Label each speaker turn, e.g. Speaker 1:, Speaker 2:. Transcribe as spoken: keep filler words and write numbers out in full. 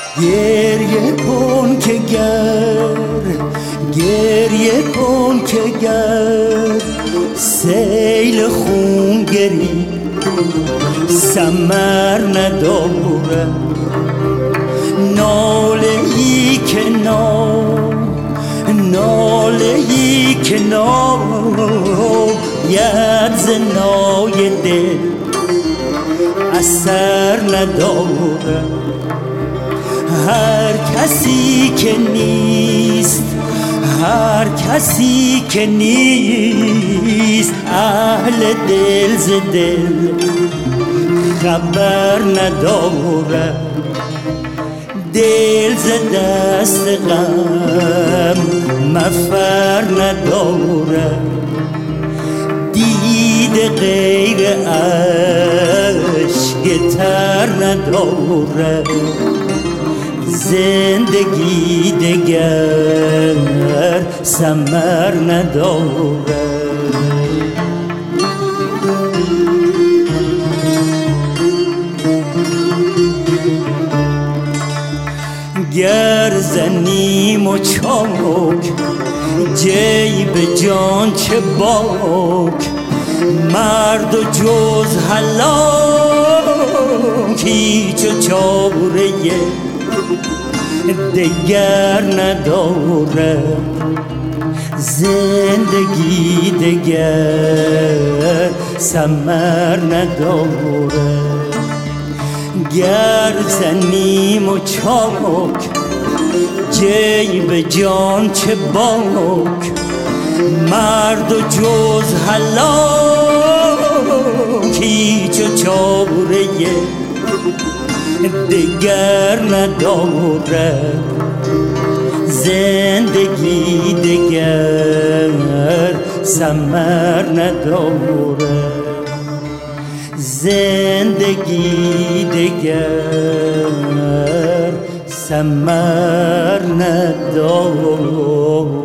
Speaker 1: گریه کن که گر گریه کن که گر سیل خون گری ثمر نداره، ناله ای که نا ناله ای که ناید زنای دل اثر نداره. هر کسی که نیست هر کسی که نیست اهل دل ز دل خبر نداره. دل ز دست غم مفر نداره، دید غیر عشق تر نداره. زندگی دگر ثمر نداره. گر زنیم و چاک جیب جان چه باک، مرد و جز هلاک هیچ و چاره دگر نداره. زندگی دگر ثمر نداره. گر زنیم و چاک جیب جان چه باک، مرد و جز هلاک هیچ و چاره دگر نداره. زندگی دگر ثمر نداره. زندگی دگر ثمر نداره.